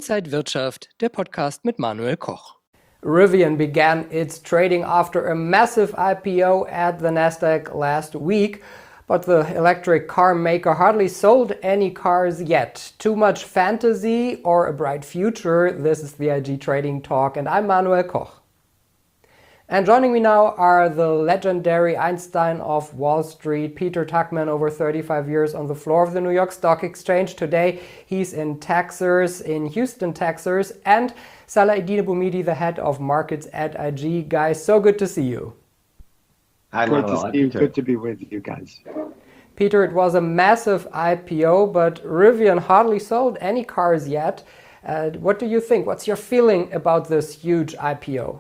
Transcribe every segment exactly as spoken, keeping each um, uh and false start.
Inside Wirtschaft, der Podcast mit Manuel Koch. Rivian began its trading after a massive I P O at the Nasdaq last week, but the electric car maker hardly sold any cars yet. Too much fantasy or a bright future? This is the I G Trading Talk, and I'm Manuel Koch. And joining me now are the legendary Einstein of Wall Street, Peter Tuchman, over thirty-five years on the floor of the New York Stock Exchange. Today he's in Texas, in Houston, Texas, and Salah Eddine Bouhmidi, the head of markets at I G. Guys, so good to see you. Hi, Good to see you. Good to be with you guys. Peter, it was a massive I P O, but Rivian hardly sold any cars yet. Uh, what do you think? What's your feeling about this huge I P O?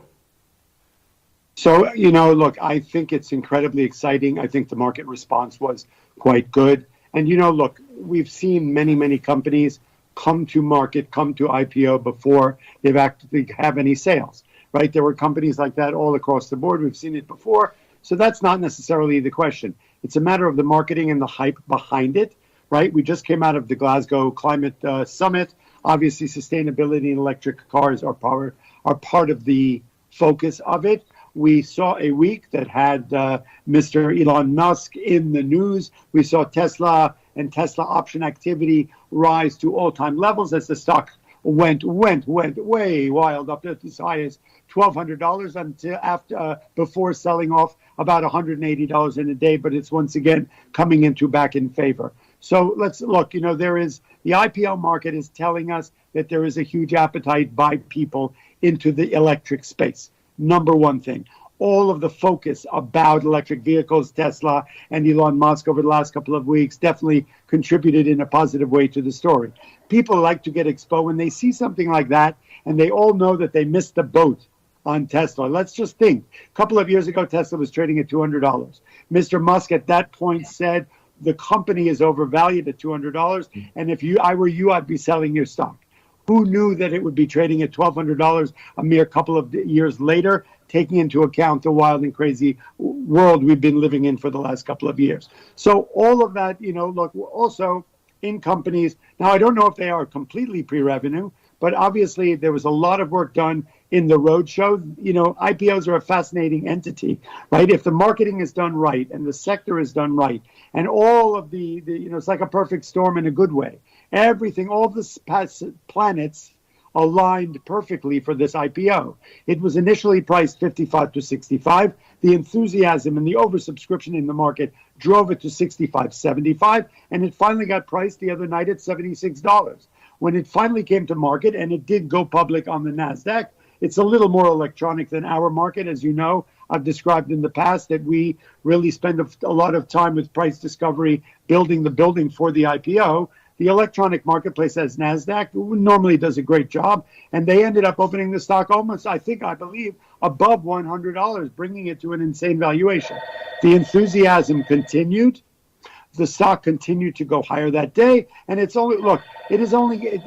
So, you know, look, I think it's incredibly exciting. I think the market response was quite good. And, you know, look, we've seen many, many companies come to market, come to I P O before they've actually have any sales, right? There were companies like that all across the board. We've seen it before. So that's not necessarily the question. It's a matter of the marketing and the hype behind it, right? We just came out of the Glasgow Climate uh, Summit. Obviously, sustainability and electric cars are, power, are part of the focus of it. We saw a week that had uh, Mister Elon Musk in the news. We saw Tesla and Tesla option activity rise to all-time levels as the stock went went went way wild, up at as high as twelve hundred dollars until after uh, before selling off about one hundred eighty dollars in a day. But it's once again coming into back in favor. So let's look. You know, there is the I P O market is telling us that there is a huge appetite by people into the electric space. Number one thing, all of the focus about electric vehicles, Tesla and Elon Musk over the last couple of weeks definitely contributed in a positive way to the story. People like to get exposed when they see something like that, and they all know that they missed the boat on Tesla. Let's just think. A couple of years ago, Tesla was trading at two hundred dollars. Mister Musk at that point said the company is overvalued at two hundred dollars, and if you, I were you, I'd be selling your stock. Who knew that it would be trading at twelve hundred dollars a mere couple of years later, taking into account the wild and crazy world we've been living in for the last couple of years? So all of that, you know, look, also in companies, now I don't know if they are completely pre-revenue, but obviously there was a lot of work done in the roadshow. You know, I P Os are a fascinating entity, right? If the marketing is done right and the sector is done right, and all of the, the you know, it's like a perfect storm in a good way. Everything, all the planets aligned perfectly for this I P O. It was initially priced fifty-five to sixty-five. The enthusiasm and the oversubscription in the market drove it to sixty-five, seventy-five, and it finally got priced the other night at seventy-six dollars. When it finally came to market, and it did go public on the Nasdaq, it's a little more electronic than our market. As you know, I've described in the past that we really spend a, a lot of time with price discovery, building the building for the I P O. The electronic marketplace as Nasdaq normally does a great job, and they ended up opening the stock almost, I think, I believe, above one hundred dollars, bringing it to an insane valuation. The enthusiasm continued. The stock continued to go higher that day, and it's only, look, it is only, it,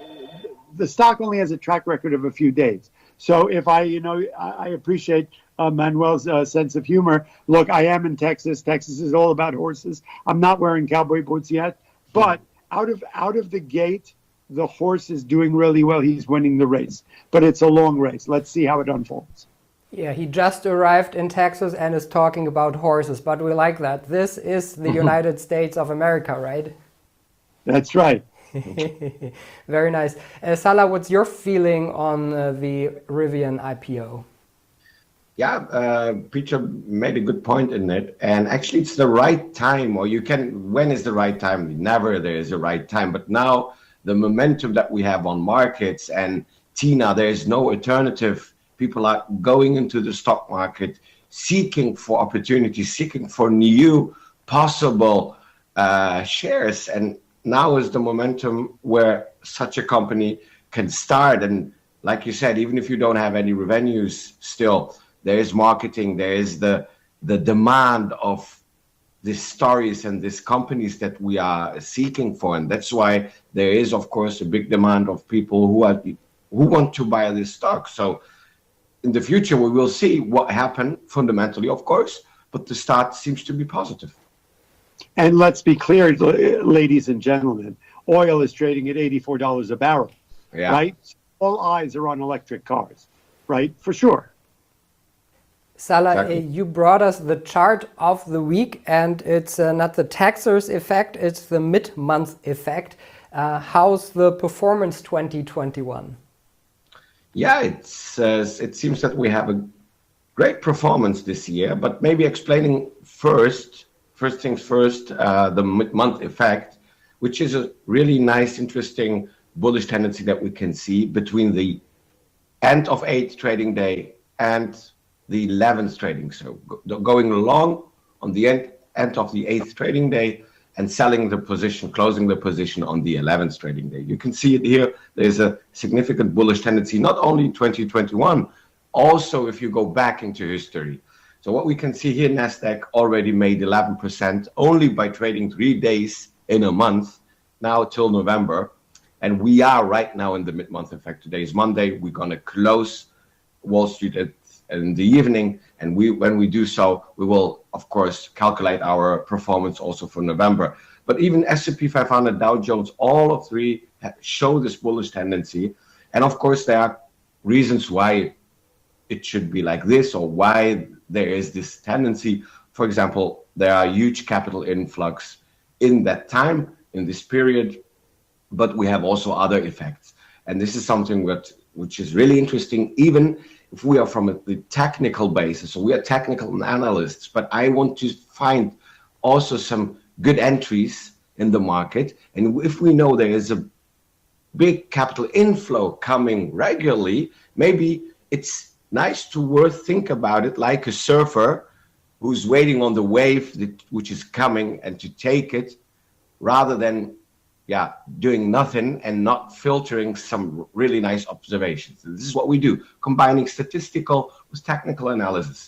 the stock only has a track record of a few days. So if I, you know, I, I appreciate uh, Manuel's uh, sense of humor. Look, I am in Texas. Texas is all about horses. I'm not wearing cowboy boots yet, but Out of out of the gate, the horse is doing really well. He's winning the race, but it's a long race. Let's see how it unfolds. Yeah, he just arrived in Texas and is talking about horses, but we like that. This is the United States of America, right? That's right. Very nice. Uh, Salah, what's your feeling on uh, the Rivian I P O? Yeah, uh, Peter made a good point in it. And actually, it's the right time, or you can, when is the right time? Never there is a right time. But now the momentum that we have on markets, and Tina, there is no alternative. People are going into the stock market, seeking for opportunities, seeking for new possible uh, shares. And now is the momentum where such a company can start. And like you said, even if you don't have any revenues still, there is marketing, there is the the demand of these stories and these companies that we are seeking for. And that's why there is, of course, a big demand of people who are who want to buy this stock. So in the future, we will see what happened fundamentally, of course, but the start seems to be positive. And let's be clear, ladies and gentlemen, oil is trading at eighty-four dollars a barrel. Yeah. right? All eyes are on electric cars, right? For sure. Salah, Exactly. uh, you brought us the chart of the week, and it's uh, not the taxers effect, it's the mid-month effect. Uh, how's the performance twenty twenty-one? Yeah, it's uh, it seems that we have a great performance this year, but maybe explaining first, first things first, uh, the mid-month effect, which is a really nice, interesting bullish tendency that we can see between the end of eighth trading day and the eleventh trading. So go- going long on the end, end of the eighth trading day and selling the position, closing the position on the eleventh trading day. You can see it here. There's a significant bullish tendency, not only in twenty twenty-one, also if you go back into history. So what we can see here, NASDAQ already made eleven percent only by trading three days in a month, now till November. And we are right now in the mid-month effect. Today is Monday. We're going to close Wall Street at, in the evening. And we, when we do so, we will, of course, calculate our performance also for November. But even S and P five hundred, Dow Jones, all of three show this bullish tendency. And of course, there are reasons why it should be like this or why there is this tendency. For example, there are huge capital influx in that time, in this period. But we have also other effects. And this is something that, which is really interesting, even if we are from a, the technical basis. So we are technical analysts, but I want to find also some good entries in the market. And if we know there is a big capital inflow coming regularly, maybe it's nice to worth think about it like a surfer who's waiting on the wave that, which is coming and to take it rather than yeah, doing nothing and not filtering some really nice observations. And this is what we do, combining statistical with technical analysis.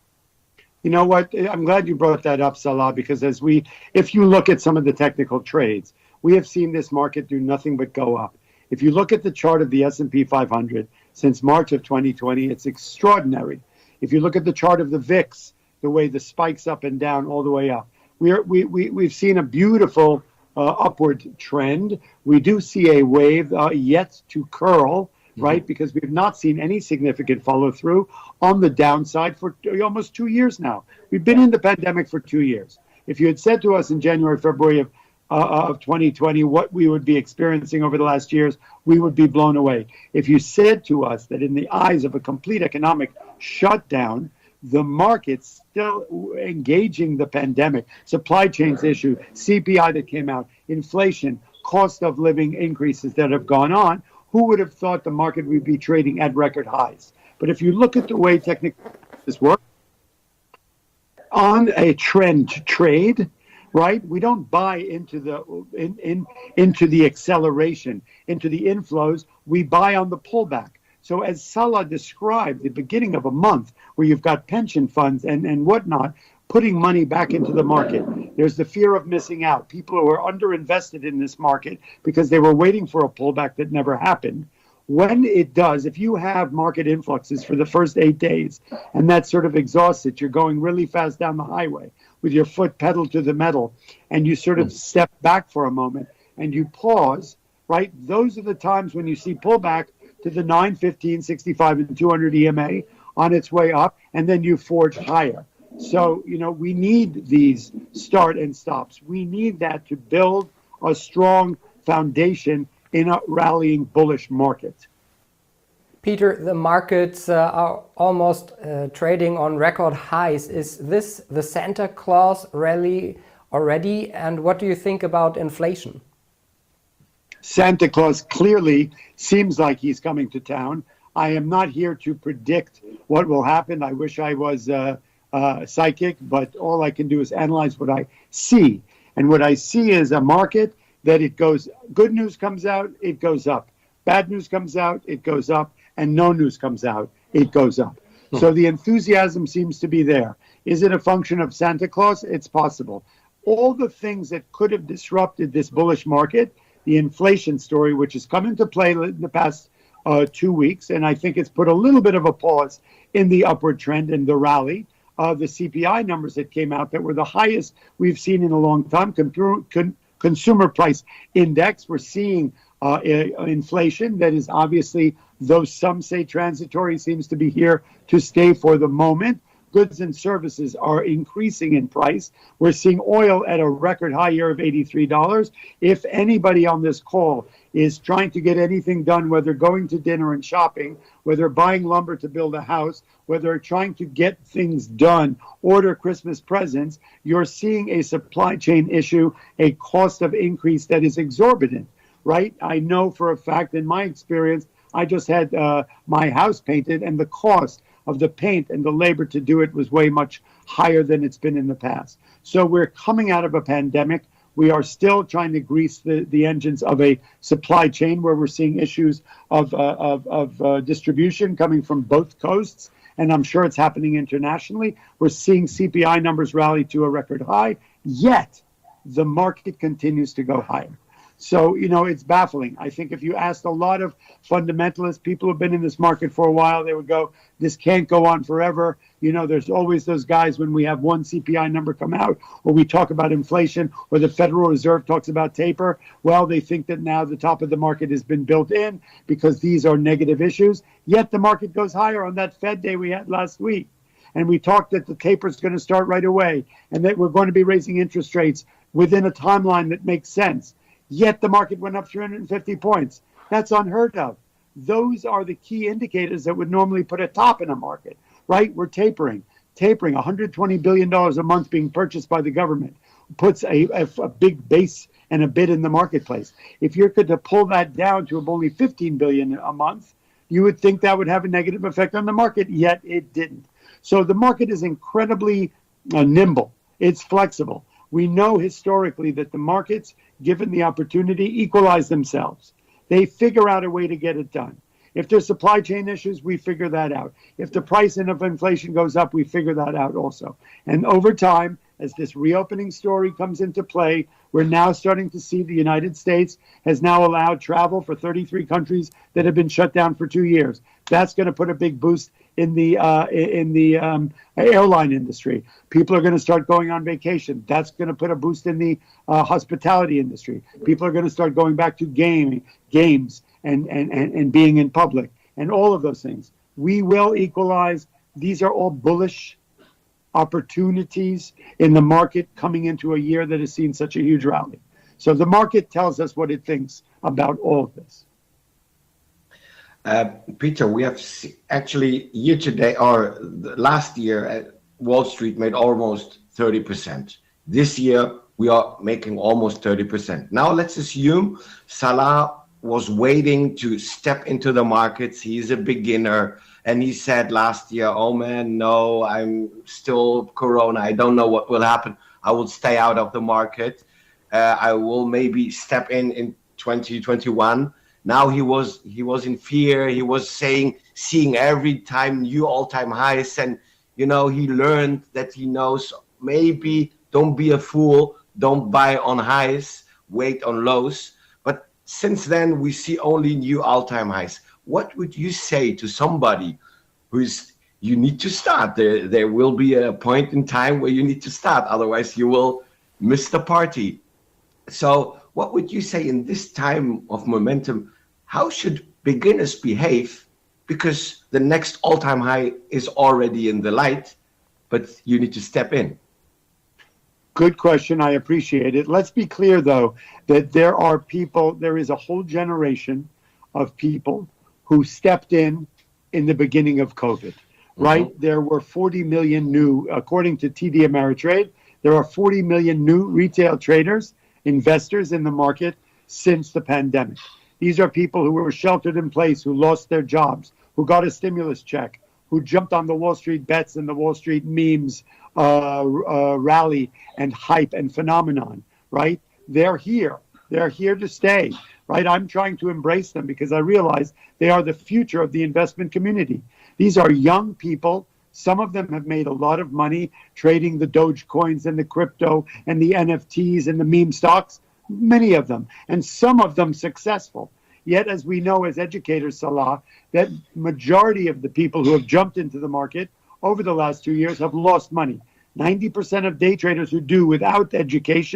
You know what? I'm glad you brought that up, Salah, because as we, if you look at some of the technical trades, we have seen this market do nothing but go up. If you look at the chart of the S and P five hundred since March of twenty twenty, it's extraordinary. If you look at the chart of the V I X, the way the spikes up and down all the way up, we are, we, we, we've seen a beautiful Uh, upward trend. We do see a wave uh, yet to curl, mm-hmm. right? Because we've not seen any significant follow through on the downside for t- almost two years now. We've been in the pandemic for two years. If you had said to us in January, February of uh, of twenty twenty what we would be experiencing over the last years, we would be blown away. If you said to us that in the eyes of a complete economic shutdown, the market's still engaging the pandemic, supply chains issue, C P I that came out, inflation, cost of living increases that have gone on, who would have thought the market would be trading at record highs? But if you look at the way technical this works, on a trend trade, right, we don't buy into the in, in into the acceleration, into the inflows, we buy on the pullback. So as Salah described, the beginning of a month where you've got pension funds and, and whatnot, putting money back into the market. There's the fear of missing out. People who are underinvested in this market because they were waiting for a pullback that never happened. When it does, if you have market influxes for the first eight days and that sort of exhausts it, you're going really fast down the highway with your foot pedal to the metal and you sort of step back for a moment and you pause, right? Those are the times when you see pullback to the nine, fifteen, sixty-five, and two hundred E M A on its way up, and then you forge higher. So, you know, we need these start and stops. We need that to build a strong foundation in a rallying bullish market. Peter, the markets uh, are almost uh, trading on record highs. Is this the Santa Claus rally already? And what do you think about inflation? Santa Claus clearly seems like he's coming to town. I am not here to predict what will happen. I wish I was uh, uh, psychic, but all I can do is analyze what I see. And what I see is a market that it goes, good news comes out, it goes up. Bad news comes out, it goes up. And no news comes out, it goes up. Hmm. So the enthusiasm seems to be there. Is it a function of Santa Claus? It's possible. All the things that could have disrupted this bullish market, the inflation story, which has come into play in the past uh, two weeks, and I think it's put a little bit of a pause in the upward trend and the rally. Uh, the C P I numbers that came out that were the highest we've seen in a long time. Con- con- consumer price index, we're seeing uh, inflation that is obviously, though some say transitory, seems to be here to stay for the moment. Goods and services are increasing in price. We're seeing oil at a record high year of eighty-three dollars. If anybody on this call is trying to get anything done, whether going to dinner and shopping, whether buying lumber to build a house, whether trying to get things done, order Christmas presents, you're seeing a supply chain issue, a cost of increase that is exorbitant, right? I know for a fact, in my experience, I just had uh, my house painted, and the cost of the paint and the labor to do it was way much higher than it's been in the past. So we're coming out of a pandemic. We are still trying to grease the, the engines of a supply chain where we're seeing issues of, uh, of, of uh, distribution coming from both coasts, and I'm sure it's happening internationally. We're seeing C P I numbers rally to a record high, yet the market continues to go higher. So, you know, it's baffling. I think if you asked a lot of fundamentalists, people who've been in this market for a while, they would go, this can't go on forever. You know, there's always those guys when we have one C P I number come out, or we talk about inflation, or the Federal Reserve talks about taper. Well, they think that now the top of the market has been built in because these are negative issues. Yet the market goes higher on that Fed day we had last week. And we talked that the taper is going to start right away, and that we're going to be raising interest rates within a timeline that makes sense. Yet the market went up three hundred fifty points. That's unheard of. Those are the key indicators that would normally put a top in a market, right? We're tapering. Tapering, one hundred twenty billion dollars a month being purchased by the government puts a, a, a big base and a bid in the marketplace. If you're going to pull that down to only fifteen billion dollars a month, you would think that would have a negative effect on the market, yet it didn't. So the market is incredibly uh, nimble. It's flexible. We know historically that the markets, given the opportunity, equalize themselves. They figure out a way to get it done. If there's supply chain issues, we figure that out. If the price of inflation goes up, we figure that out also. And over time, as this reopening story comes into play, we're now starting to see the United States has now allowed travel for thirty-three countries that have been shut down for two years. That's going to put a big boost in the uh, in the um, airline industry. People are going to start going on vacation. That's going to put a boost in the uh, hospitality industry. People are going to start going back to gaming, games and, and, and, and being in public and all of those things. We will equalize. These are all bullish opportunities in the market coming into a year that has seen such a huge rally. So the market tells us what it thinks about all of this. Uh, Peter, we have actually year to date, or last year, uh, Wall Street made almost thirty percent. This year, we are making almost thirty percent. Now, let's assume Salah was waiting to step into the markets. He's a beginner. And he said last year, oh man, no, I'm still Corona. I don't know what will happen. I will stay out of the market. Uh, I will maybe step in in twenty twenty-one. Now he was he was in fear. He was saying, seeing every time new all-time highs. And, you know, he learned that he knows maybe don't be a fool. Don't buy on highs, wait on lows. But since then, we see only new all-time highs. What would you say to somebody who's, you need to start? There, there will be a point in time where you need to start. Otherwise, you will miss the party. So what would you say in this time of momentum? How should beginners behave? Because the next all-time high is already in the light, but you need to step in. Good question. I appreciate it. Let's be clear, though, that there are people, there is a whole generation of people who stepped in in the beginning of COVID, right? Mm-hmm. There were forty million new, according to T D Ameritrade, there are forty million new retail traders, investors in the market since the pandemic. These are people who were sheltered in place, who lost their jobs, who got a stimulus check, who jumped on the Wall Street bets and the Wall Street memes uh, uh, rally and hype and phenomenon, right? They're here. They're here to stay, right? I'm trying to embrace them because I realize they are the future of the investment community. These are young people. Some of them have made a lot of money trading the Doge coins and the crypto and the N F Ts and the meme stocks, many of them, and some of them successful. Yet, as we know as educators, Salah, that majority of the people who have jumped into the market over the last two years have lost money. ninety percent of day traders who do without education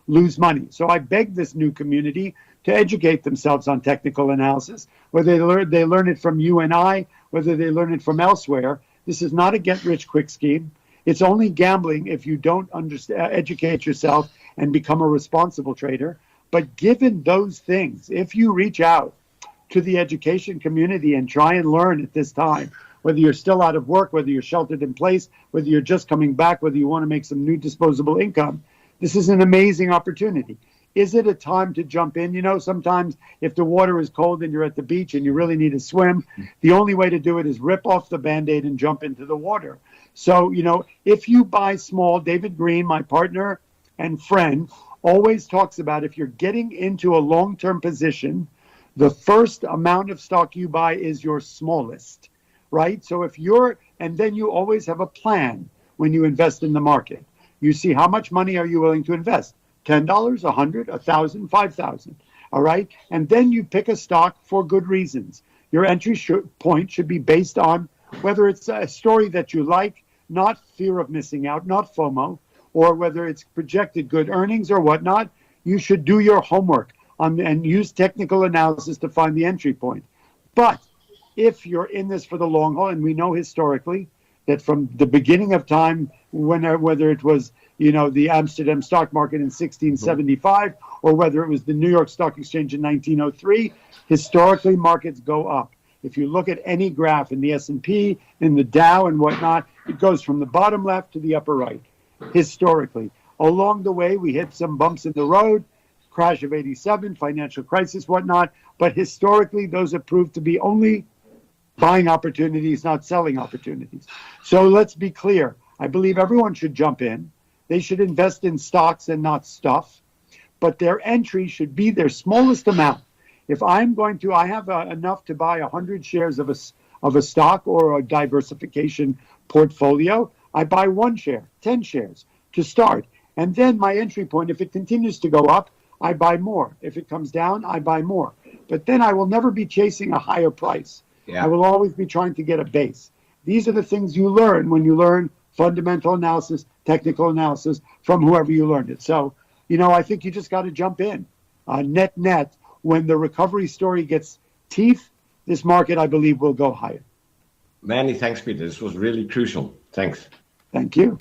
lose money. So I beg this new community to educate themselves on technical analysis, whether they learn, they learn it from you and I, whether they learn it from elsewhere. This is not a get-rich-quick scheme. It's only gambling if you don't understand, educate yourself and become a responsible trader. But given those things, if you reach out to the education community and try and learn at this time, whether you're still out of work, whether you're sheltered in place, whether you're just coming back, whether you want to make some new disposable income, this is an amazing opportunity. Is it a time to jump in? You know, sometimes if the water is cold and you're at the beach and you really need to swim, the only way to do it is rip off the Band-Aid and jump into the water. So, you know, if you buy small, David Green, my partner and friend, always talks about if you're getting into a long-term position, the first amount of stock you buy is your smallest, right? So if you're, and then you always have a plan when you invest in the market. You see how much money are you willing to invest? ten dollars, one hundred dollars, one thousand dollars, five thousand dollars, all right? And then you pick a stock for good reasons. Your entry sh- point should be based on whether it's a story that you like, not fear of missing out, not FOMO, or whether it's projected good earnings or whatnot. You should do your homework on and use technical analysis to find the entry point. But if you're in this for the long haul, and we know historically that from the beginning of time, when, whether it was, you know, the Amsterdam stock market in sixteen seventy-five, or whether it was the New York Stock Exchange in nineteen oh three, historically markets go up. If you look at any graph in the S and P, in the Dow and whatnot, it goes from the bottom left to the upper right, historically. Along the way, we hit some bumps in the road, crash of eighty-seven, financial crisis, whatnot, but historically those have proved to be only buying opportunities, not selling opportunities. So let's be clear. I believe everyone should jump in. They should invest in stocks and not stuff, but their entry should be their smallest amount. If I'm going to, I have uh, enough to buy one hundred shares of a, of a stock or a diversification portfolio, I buy one share, ten shares to start. And then my entry point, if it continues to go up, I buy more. If it comes down, I buy more. But then I will never be chasing a higher price. Yeah. I will always be trying to get a base. These are the things you learn when you learn fundamental analysis, technical analysis from whoever you learned it. So, you know, I think you just got to jump in. Uh, net, net, when the recovery story gets teeth, this market, I believe, will go higher. Many thanks, Peter. This was really crucial. Thanks. Thank you.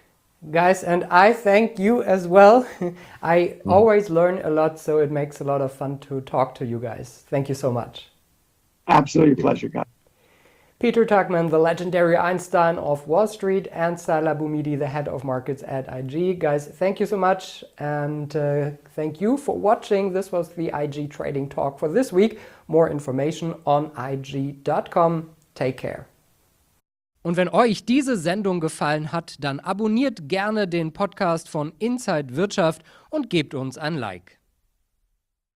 Guys, and I thank you as well. I mm. always learn a lot, so it makes a lot of fun to talk to you guys. Thank you so much. Absolutely a pleasure, guys. Peter Tuchman, the legendary Einstein of Wall Street, and Salah Boumidi, the head of markets at I G. Guys, thank you so much, and uh, thank you for watching. This was the I G Trading Talk for this week. More information on I G dot com. Take care. Und wenn euch diese Sendung gefallen hat, dann abonniert gerne den Podcast von Inside Wirtschaft und gebt uns ein Like.